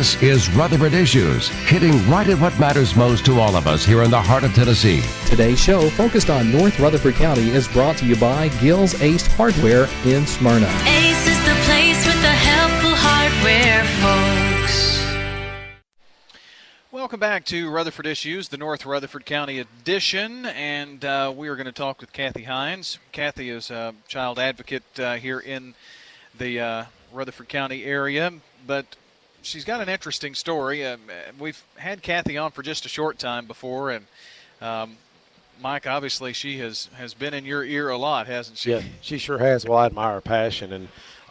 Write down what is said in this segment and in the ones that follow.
This is Rutherford Issues, hitting right at what matters most to all of us here in the heart of Tennessee. Today's show, focused on North Rutherford County, is brought to you by Gill's Ace Hardware in Smyrna. Ace is the place with the helpful hardware, folks. Welcome back to Rutherford Issues, the North Rutherford County edition, and we are going to talk with Kathy Hines. Kathy is a child advocate here in the Rutherford County area, but she's got an interesting story. We've had Kathy on for just a short time before, and Mike, obviously she has been in your ear a lot, hasn't she? Yeah, she sure has. Well, I admire her passion, and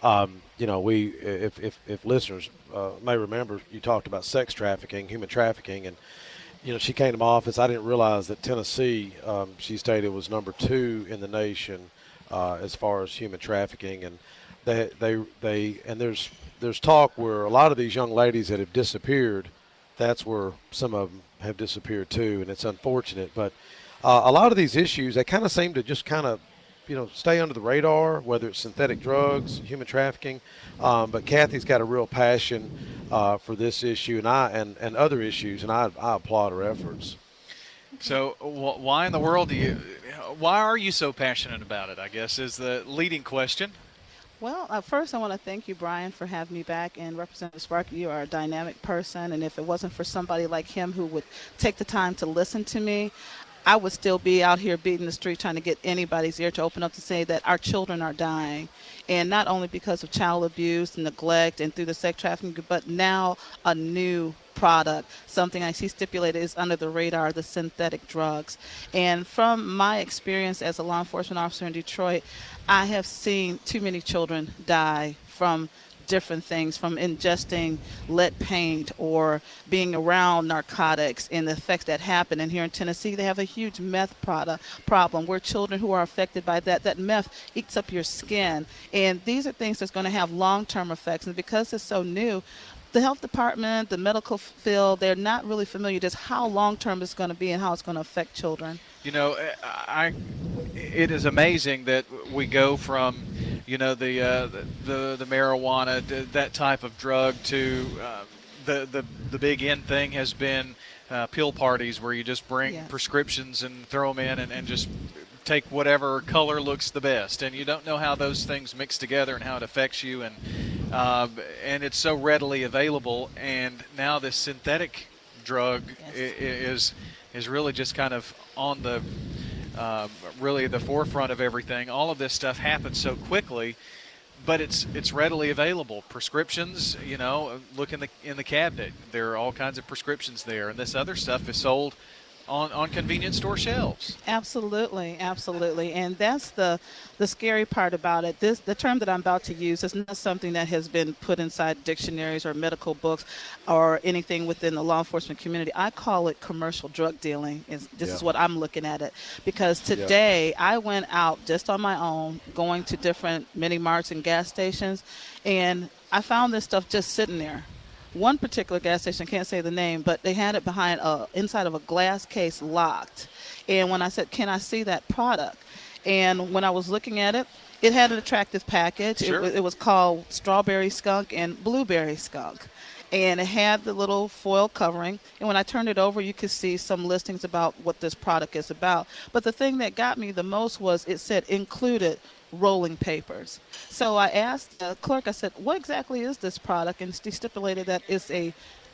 if listeners may remember, you talked about sex trafficking, human trafficking, and she came to my office. I didn't realize that Tennessee, she stated, was number 2 in the nation as far as human trafficking, and there's talk where a lot of these young ladies that have disappeared, that's where some of them have disappeared too, and it's unfortunate. But a lot of these issues, they kind of seem to just kind of, stay under the radar, whether it's synthetic drugs, human trafficking. But Kathy's got a real passion for this issue and other issues, and I applaud her efforts. So why in the world why are you so passionate about it, I guess, is the leading question. Well, first I want to thank you, Brian, for having me back. And Representative Sparky, you are a dynamic person. And if it wasn't for somebody like him who would take the time to listen to me, I would still be out here beating the street trying to get anybody's ear to open up to say that our children are dying. And not only because of child abuse, neglect, and through the sex trafficking, but now a new product, something I see stipulated is under the radar, the synthetic drugs. And from my experience as a law enforcement officer in Detroit, I have seen too many children die from different things, from ingesting lead paint or being around narcotics and the effects that happen. And here in Tennessee, they have a huge meth problem where children who are affected by that meth eats up your skin. And these are things that's going to have long-term effects. And because it's so new, the health department, the medical field, they're not really familiar just how long-term it's going to be and how it's going to affect children. It is amazing that we go from, the marijuana, that type of drug, to the big end thing has been pill parties where you just bring prescriptions and throw them in and just take whatever color looks the best, and you don't know how those things mix together and how it affects you, and it's so readily available. And now this synthetic drug is really just kind of on the really the forefront of everything. All of this stuff happens so quickly, but it's readily available. Prescriptions, look in the cabinet. There are all kinds of prescriptions there, and this other stuff is sold on convenience store shelves. Absolutely, absolutely. And that's the scary part about it. The term that I'm about to use is not something that has been put inside dictionaries or medical books or anything within the law enforcement community. I call it commercial drug dealing. This is what I'm looking at it. Because today I went out just on my own, going to different mini marts and gas stations, and I found this stuff just sitting there. One particular gas station, I can't say the name, but they had it behind inside of a glass case, locked. And when I said, "Can I see that product?" and when I was looking at it, it had an attractive package. Sure. It was called Strawberry Skunk and Blueberry Skunk. And it had the little foil covering. And when I turned it over, you could see some listings about what this product is about. But the thing that got me the most was it said included rolling papers. So I asked the clerk, I said, "What exactly is this product?" And she stipulated that it's an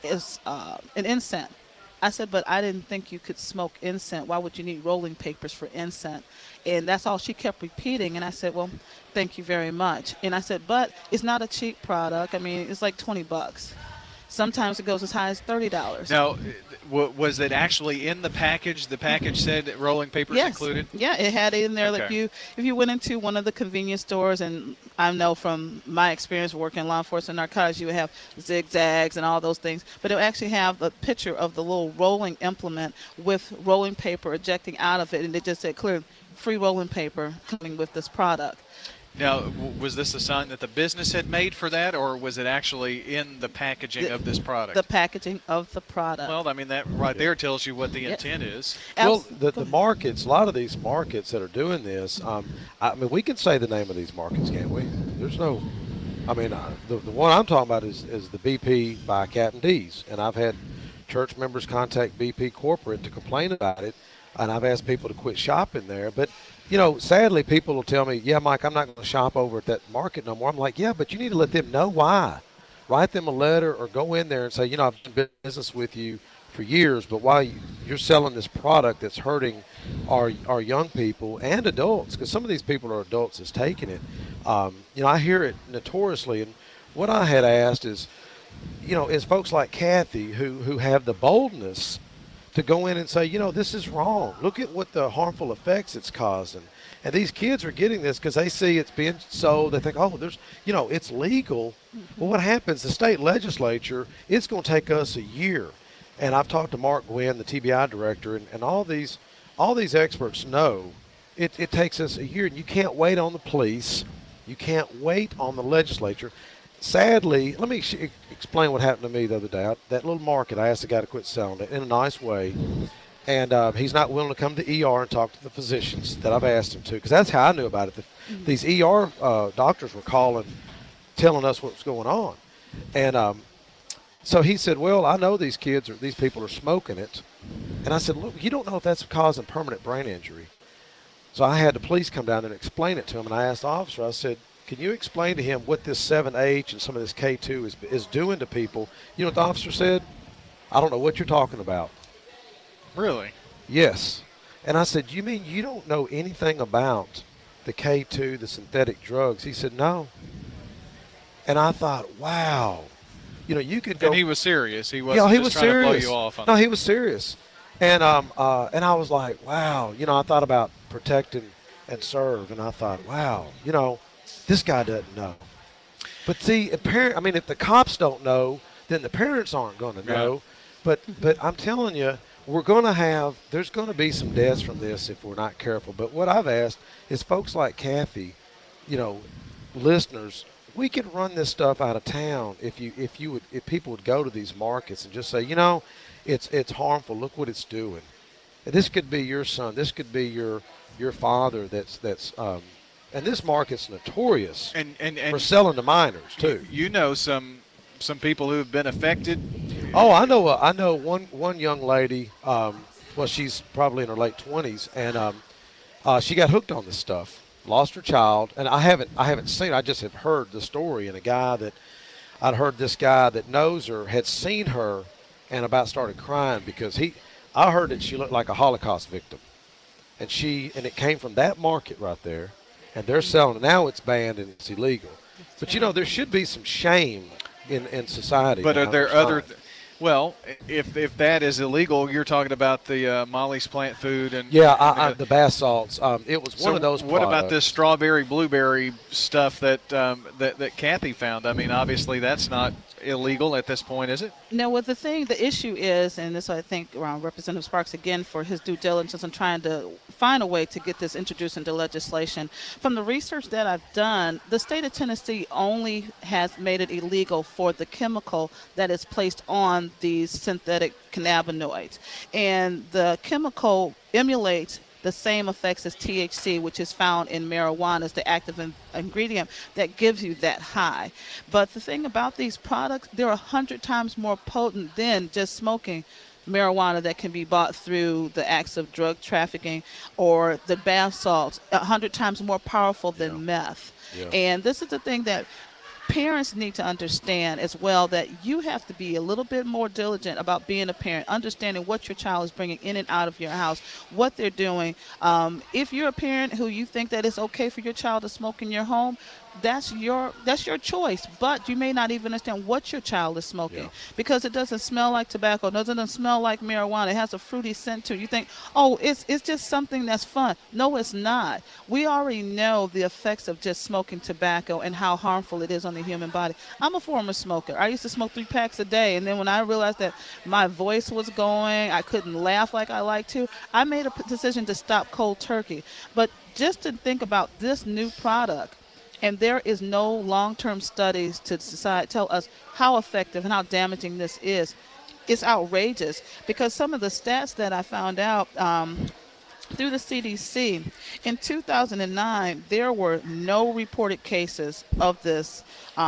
incense. I said, "But I didn't think you could smoke incense. Why would you need rolling papers for incense?" And that's all she kept repeating. And I said, "Well, thank you very much." And I said, "But it's not a cheap product. I mean, it's like $20. Sometimes it goes as high as $30. Now, was it actually in the package? The package said that rolling papers included? Yeah, it had it in there. Okay. Like if you went into one of the convenience stores, and I know from my experience working in law enforcement narcotics, you would have zigzags and all those things, but it would actually have a picture of the little rolling implement with rolling paper ejecting out of it, and it just said clearly, free rolling paper coming with this product. Now, was this a sign that the business had made for that, or was it actually in the packaging of this product? The packaging of the product. Well, I mean, that right there tells you what the intent is. Well, the markets, a lot of these markets that are doing this, I mean, we can say the name of these markets, can't we? There's no I mean, the one I'm talking about is the BP by Captain D's, and I've had church members contact BP corporate to complain about it, and I've asked people to quit shopping there. But, you know, sadly, people will tell me, yeah, Mike, I'm not going to shop over at that market no more. I'm like, yeah, but you need to let them know why. Write them a letter or go in there and say, you know, I've done business with you for years, but why you're selling this product that's hurting our young people and adults, because some of these people are adults that's taking it. You know, I hear it notoriously, and what I had asked is, you know, is folks like Kathy who have the boldness to go in and say, you know, this is wrong. Look at what the harmful effects it's causing. And these kids are getting this because they see it's being sold. They think, oh, there's, you know, it's legal. Well, what happens? The state legislature, it's going to take us a year. And I've talked to Mark Gwynn, the TBI director, and all these experts know it takes us a year. And you can't wait on the police. You can't wait on the legislature. Sadly, let me explain what happened to me the other day. That little market, I asked the guy to quit selling it in a nice way. And he's not willing to come to the ER and talk to the physicians that I've asked him to, because that's how I knew about it. These ER doctors were calling, telling us what was going on. And so he said, well, I know these people are smoking it. And I said, look, you don't know if that's causing permanent brain injury. So I had the police come down and explain it to him. And I asked the officer, I said, can you explain to him what this 7H and some of this K2 is doing to people? You know what the officer said? I don't know what you're talking about. Really? Yes. And I said, you mean you don't know anything about the K2, the synthetic drugs? He said, no. And I thought, wow. You know, you could go. And he was serious. He wasn't just trying to blow you off. No, he was serious. And I was like, wow. You know, I thought about protect and serve, and I thought, wow, you know, this guy doesn't know. But see, if the cops don't know, then the parents aren't going to know. Yeah. But I'm telling you, there's going to be some deaths from this if we're not careful. But what I've asked is folks like Kathy, you know, listeners, we could run this stuff out of town if people would go to these markets and just say, you know, it's harmful. Look what it's doing. And this could be your son. This could be your father. And this market's notorious and for selling to minors too. You know some people who have been affected. Oh, I know one young lady. Well, she's probably in her late 20s, and she got hooked on this stuff. Lost her child, and I haven't seen. I just have heard the story. And I'd heard this guy that knows her had seen her, and about started crying because I heard that she looked like a Holocaust victim, and it came from that market right there, and they're selling it now. It's banned and it's illegal. But you know, there should be some shame in society. But are there other? Well, if that is illegal, you're talking about the Molly's Plant Food and the bath salts. It was one of those. What about this strawberry blueberry stuff that Kathy found? I mean, obviously that's not illegal at this point, is it? No. Well, the issue is, and this I think around Representative Sparks again for his due diligence and trying to find a way to get this introduced into legislation. From the research that I've done, the state of Tennessee only has made it illegal for the chemical that is placed on these synthetic cannabinoids, and the chemical emulates the same effects as THC, which is found in marijuana as the active ingredient that gives you that high. But the thing about these products, they're 100 times more potent than just smoking marijuana that can be bought through the acts of drug trafficking, or the bath salts, 100 times more powerful than meth. Yeah. And this is the thing that parents need to understand as well, that you have to be a little bit more diligent about being a parent, understanding what your child is bringing in and out of your house, what they're doing. If you're a parent who you think that it's okay for your child to smoke in your home, that's your choice, but you may not even understand what your child is smoking, because it doesn't smell like tobacco, it doesn't smell like marijuana, it has a fruity scent to it. You think, oh, it's just something that's fun. No, it's not. We already know the effects of just smoking tobacco and how harmful it is on the human body. I'm a former smoker. I used to smoke 3 packs a day, and then when I realized that my voice was going, I couldn't laugh like I like to, I made a decision to stop cold turkey. But just to think about this new product, and there is no long-term studies to tell us how effective and how damaging this is. It's outrageous, because some of the stats that I found out through the CDC. In 2009, there were no reported cases of this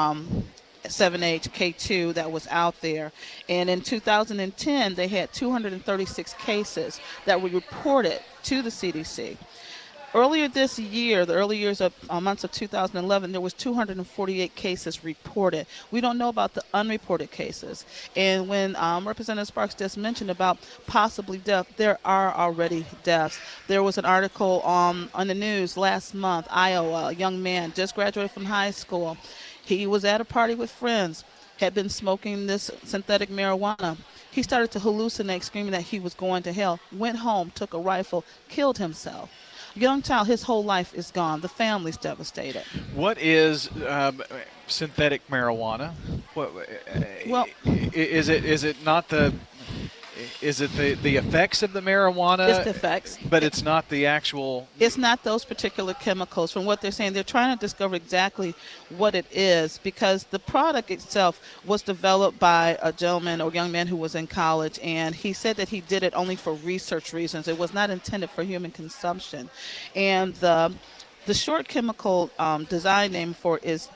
7H-K2 that was out there. And in 2010, they had 236 cases that were reported to the CDC. Earlier this year, the early years of months of 2011, there was 248 cases reported. We don't know about the unreported cases. And when Representative Sparks just mentioned about possibly death, there are already deaths. There was an article on the news last month, Iowa, a young man just graduated from high school. He was at a party with friends, had been smoking this synthetic marijuana. He started to hallucinate, screaming that he was going to hell, went home, took a rifle, killed himself. Young child, his whole life is gone. The family's devastated. What is synthetic marijuana? Well, is it not the? Is it the effects of the marijuana? It's the effects. But it's not the actual. It's not those particular chemicals. From what they're saying, they're trying to discover exactly what it is, because the product itself was developed by a gentleman or young man who was in college, and he said that he did it only for research reasons. It was not intended for human consumption. And the short chemical design name for it is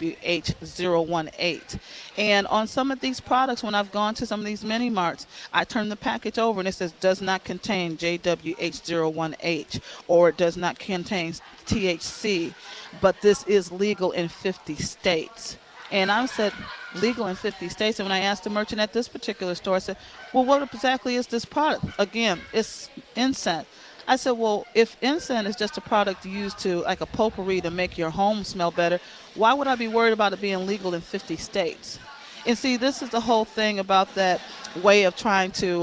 JWH018. And on some of these products, when I've gone to some of these mini marts, I turn the package over and it says does not contain JWH018 or it does not contain THC, but this is legal in 50 states. And I said, legal in 50 states. And when I asked the merchant at this particular store, I said, well, what exactly is this product? Again, it's incense. I said, well, if incense is just a product used to, like a potpourri to make your home smell better, why would I be worried about it being legal in 50 states? And see, this is the whole thing about that way of trying to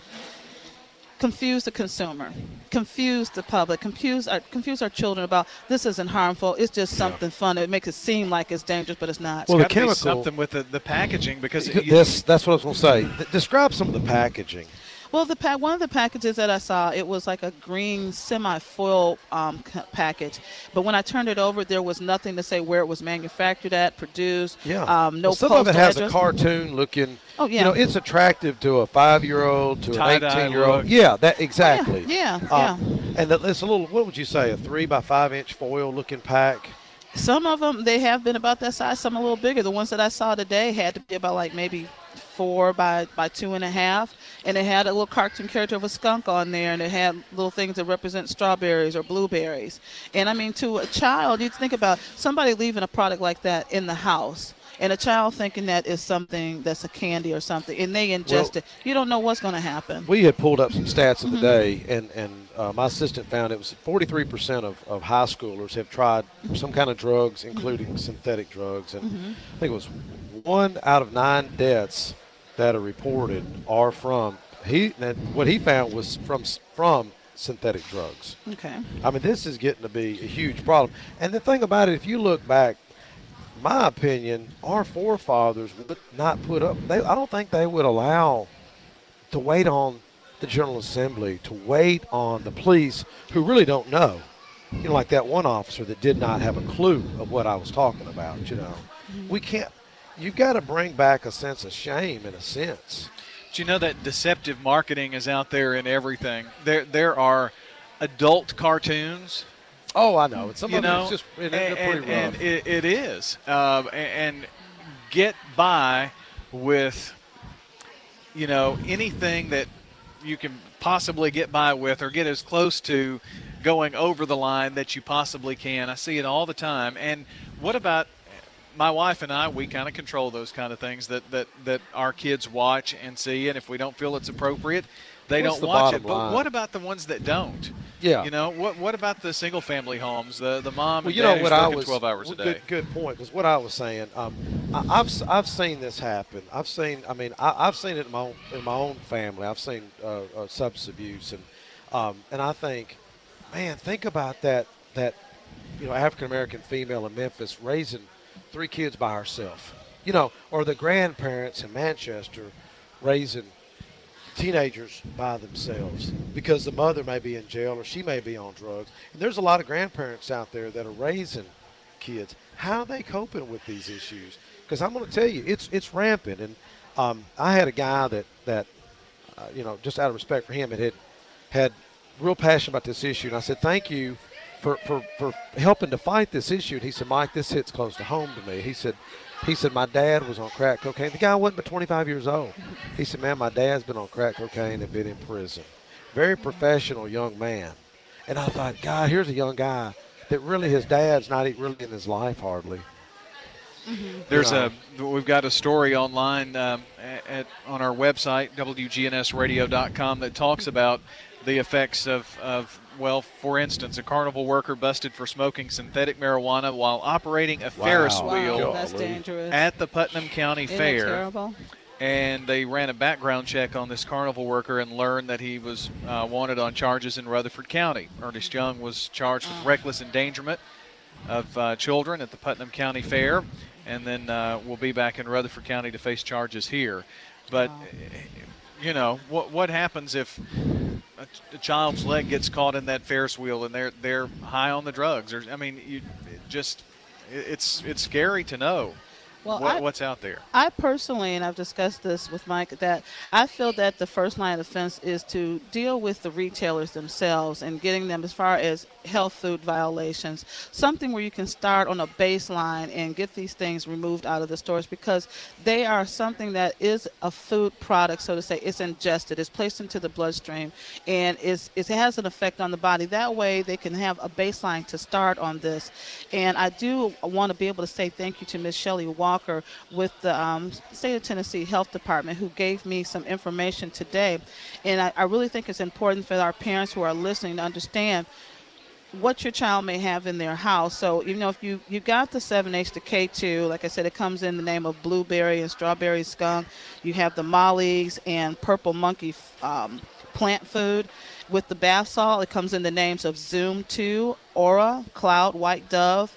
confuse the consumer, confuse the public, confuse our children about this isn't harmful. It's just something fun. It makes it seem like it's dangerous, but it's not. Well, it's the got to be chemical, something with the packaging, because that's what I was going to say. Describe some of the packaging. Well, one of the packages that I saw, it was like a green semi-foil package. But when I turned it over, there was nothing to say where it was manufactured at, produced. Yeah. No some postal of it has address. a cartoon looking. Oh, yeah. You know, it's attractive to a 5-year-old, to an Tie-dye 18-year-old. look. Yeah, that exactly. Yeah. And it's a little. What would you say? A 3 by 5 inch foil looking pack. Some of them, they have been about that size. Some a little bigger. The ones that I saw today had to be about like maybe 4 by 2.5, and it had a little cartoon character of a skunk on there, and it had little things that represent strawberries or blueberries. And I mean, to a child, you'd think about somebody leaving a product like that in the house, and a child thinking that is something that's a candy or something, and they ingest it. You don't know what's going to happen. We had pulled up some stats of the day, and my assistant found it was 43% of high schoolers have tried some kind of drugs, including synthetic drugs, and I think it was 1 out of 9 deaths that are reported are from what he found was from synthetic drugs. Okay. I mean, this is getting to be a huge problem. And the thing about it, if you look back, my opinion, our forefathers would not put up. I don't think they would allow to wait on the General Assembly, to wait on the police who really don't know. You know, like that one officer that did not have a clue of what I was talking about. You know, we can't. You've got to bring back a sense of shame, in a sense. But you know that deceptive marketing is out there in everything. There are adult cartoons. Oh, I know. Some of know, it's just they're pretty rough. And it is. And get by with, anything that you can possibly get by with, or get as close to going over the line that you possibly can. I see it all the time. And what about my wife and I? We kind of control those kind of things that our kids watch and see, and if we don't feel it's appropriate, they don't watch it. But what about the ones that don't? Yeah. What about the single family homes, the mom and dad who's working 12 hours a day? Good point. Because what I was saying, I've seen this happen. I've seen it in my own family. I've seen substance abuse, and I think, man, think about that African American female in Memphis raising 3 kids by herself, or the grandparents in Manchester raising teenagers by themselves because the mother may be in jail or she may be on drugs. And there's a lot of grandparents out there that are raising kids. How are they coping with these issues? Because I'm going to tell you, it's rampant. And I had a guy that just out of respect for him, had real passionate about this issue. And I said, thank you for helping to fight this issue. And he said, Mike, this hits close to home to me. He said, my dad was on crack cocaine. The guy wasn't but 25 years old. He said, man, my dad's been on crack cocaine and been in prison. Very professional young man. And I thought, God, here's a young guy that really his dad's not really in his life hardly. We've got a story online on our website, WGNSradio.com, that talks about the effects of, well, for instance, a carnival worker busted for smoking synthetic marijuana while operating a Ferris wheel that's dangerous. at the Putnam County Isn't Fair. that terrible? And they ran a background check on this carnival worker and learned that he was wanted on charges in Rutherford County. Ernest Young was charged with reckless endangerment of children at the Putnam County Fair, and then will be back in Rutherford County to face charges here. But, you know, what happens if a child's leg gets caught in that Ferris wheel and they're high on the drugs? It's scary to know. Well, what's out there? I personally, and I've discussed this with Mike, that I feel that the first line of defense is to deal with the retailers themselves and getting them as far as health food violations, something where you can start on a baseline and get these things removed out of the stores, because they are something that is a food product, so to say. It's ingested, it's placed into the bloodstream, and it has an effect on the body. That way they can have a baseline to start on this. And I do want to be able to say thank you to Ms. Shelley Walker with the State of Tennessee Health Department, who gave me some information today. And I really think it's important for our parents who are listening to understand what your child may have in their house. So, you know, if you got the 7H to K2, like I said, it comes in the name of blueberry and strawberry skunk. You have the mollies and purple monkey plant food. With the bath salt, it comes in the names of Zoom 2, Aura, Cloud, White Dove.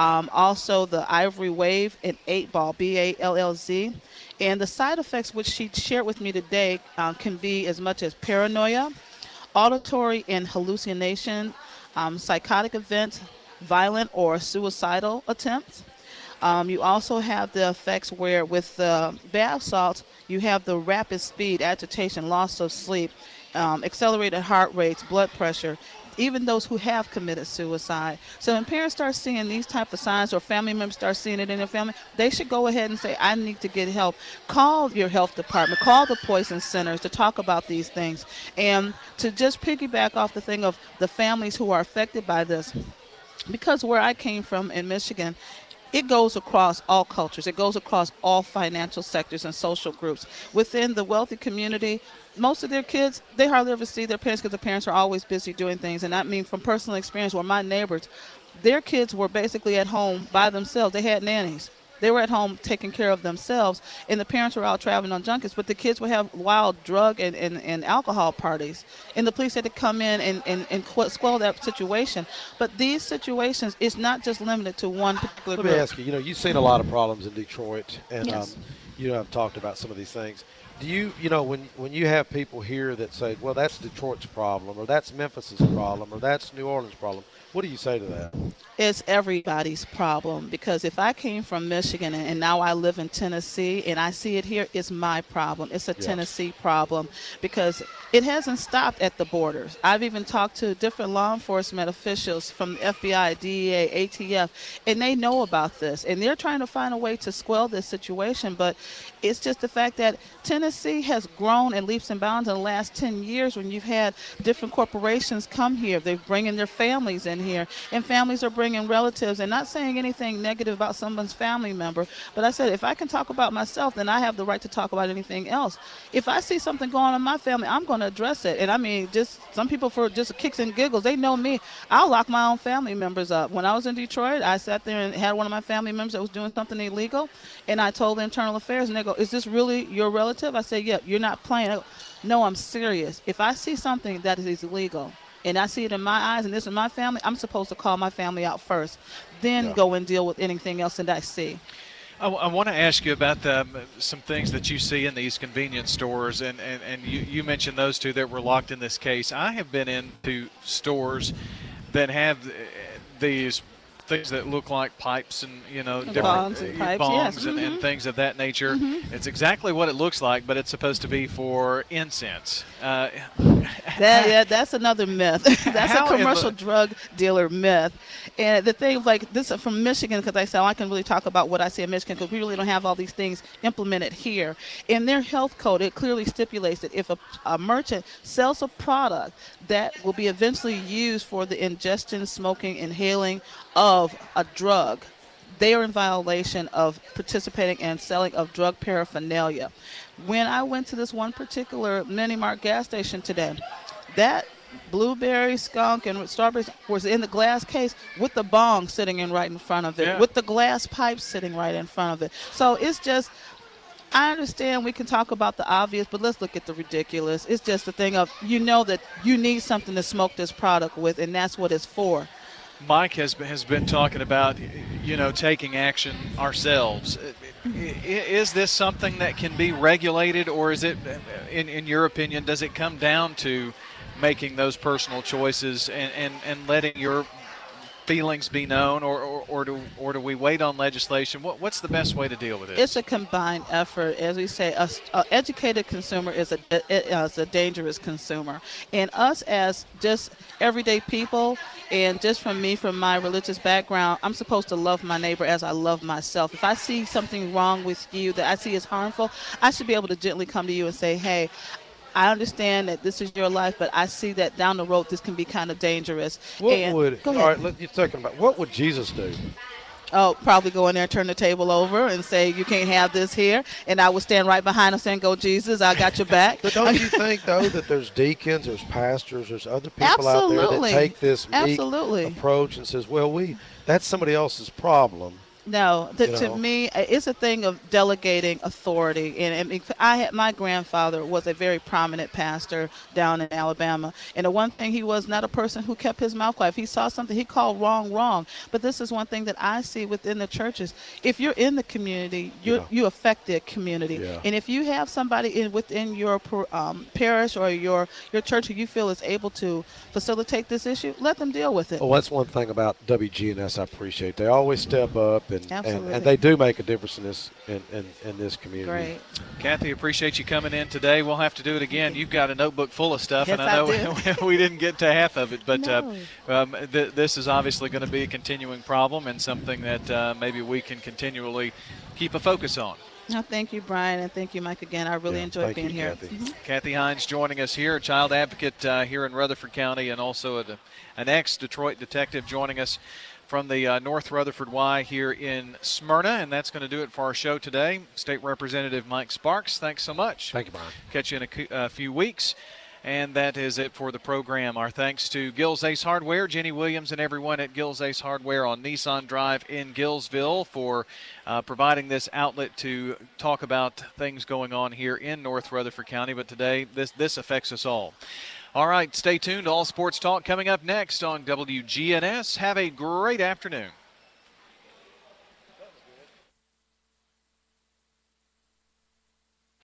Also the Ivory Wave and 8-Ball, BALLZ. And the side effects which she shared with me today can be as much as paranoia, auditory and hallucination, psychotic events, violent or suicidal attempts. You also have the effects where with the bath salts, you have the rapid speed, agitation, loss of sleep, accelerated heart rates, blood pressure, even those who have committed suicide. So when parents start seeing these type of signs, or family members start seeing it in their family, they should go ahead and say, I need to get help. Call your health department, call the poison centers to talk about these things. And to just piggyback off the thing of the families who are affected by this, because where I came from in Michigan, it goes across all cultures. It goes across all financial sectors and social groups. Within the wealthy community, most of their kids, they hardly ever see their parents because the parents are always busy doing things. And I mean from personal experience where my neighbors, their kids were basically at home by themselves. They had nannies. They were at home taking care of themselves, and the parents were out traveling on junkets, but the kids would have wild drug and alcohol parties, and the police had to come in and squell that situation. But these situations, it's not just limited to one particular group. Let me ask you, you've seen a lot of problems in Detroit, and Yes. I've talked about some of these things. Do you when you have people here that say, well, that's Detroit's problem, or that's Memphis's problem, or that's New Orleans' problem, what do you say to that? It's everybody's problem, because if I came from Michigan and now I live in Tennessee and I see it here, it's my problem. It's a Tennessee problem, because it hasn't stopped at the borders. I've even talked to different law enforcement officials from the FBI, DEA, ATF, and they know about this, and they're trying to find a way to quell this situation. But it's just the fact that Tennessee has grown in leaps and bounds in the last 10 years when you've had different corporations come here. They're bringing their families in here, and families are bringing relatives, and not saying anything negative about someone's family member. But I said, if I can talk about myself, then I have the right to talk about anything else. If I see something going on in my family, I'm going to address it. And I mean, just some people, for just kicks and giggles, they know me. I'll lock my own family members up. When I was in Detroit, I sat there and had one of my family members that was doing something illegal, and I told the internal affairs, and they go, is this really your relative? I said, yeah, you're not playing. I go, no, I'm serious. If I see something that is illegal, and I see it in my eyes, and this is my family, I'm supposed to call my family out first, then go and deal with anything else that I see. I want to ask you about some things that you see in these convenience stores, and you mentioned those two that were locked in this case. I have been into stores that have these things that look like pipes and, different bongs and pipes, bongs yes. and things of that nature. It's exactly what it looks like, but it's supposed to be for incense. That's another myth. That's a commercial drug dealer myth. And the thing, like this is from Michigan, because I can really talk about what I see in Michigan, because we really don't have all these things implemented here. In their health code, it clearly stipulates that if a merchant sells a product that will be eventually used for the ingestion, smoking, inhaling of a drug, they are in violation of participating in selling of drug paraphernalia. When I went to this one particular Mini Mart gas station today, that blueberry, skunk, and strawberries was in the glass case with the bong sitting right in front of it, with the glass pipe sitting right in front of it. So it's just, I understand we can talk about the obvious, but let's look at the ridiculous. It's just the thing of, that you need something to smoke this product with, and that's what it's for. Mike has been talking about, taking action ourselves. Is this something that can be regulated, or is it, in your opinion, does it come down to making those personal choices and letting your feelings be known, or do we wait on legislation? What's the best way to deal with it? It's a combined effort. As we say, an educated consumer is a dangerous consumer. And us as just everyday people, and just from my religious background, I'm supposed to love my neighbor as I love myself. If I see something wrong with you that I see as harmful, I should be able to gently come to you and say, hey, I understand that this is your life, but I see that down the road this can be kind of dangerous. All right, you're talking about, what would Jesus do? Oh, probably go in there and turn the table over and say, you can't have this here. And I would stand right behind him saying, go, Jesus, I got your back. But don't you think, though, that there's deacons, there's pastors, there's other people out there that take this meek approach and says, well, that's somebody else's problem. No, to me, it's a thing of delegating authority. And my grandfather was a very prominent pastor down in Alabama. And the one thing, he was not a person who kept his mouth quiet. If he saw something, he called wrong. But this is one thing that I see within the churches. If you're in the community, you affect the community. Yeah. And if you have somebody within your parish or your church who you feel is able to facilitate this issue, let them deal with it. Well, that's one thing about WGNS I appreciate. They always step up. And they do make a difference in this community. Great. Kathy, appreciate you coming in today. We'll have to do it again. You've got a notebook full of stuff, yes, and I know we didn't get to half of it. But this is obviously going to be a continuing problem and something that maybe we can continually keep a focus on. No, thank you, Brian, and thank you, Mike, again. I really enjoyed being here. Kathy. Mm-hmm. Kathy Hines joining us here, a child advocate here in Rutherford County, and also an ex-Detroit detective joining us from the North Rutherford Y here in Smyrna. And that's going to do it for our show today. State Representative Mike Sparks, thanks so much. Thank you, Brian. Catch you in a few weeks. And that is it for the program. Our thanks to Gills Ace Hardware, Jenny Williams, and everyone at Gills Ace Hardware on Nissan Drive in Gillsville for providing this outlet to talk about things going on here in North Rutherford County. But today, this affects us all. All right, stay tuned. All Sports Talk coming up next on WGNS. Have a great afternoon.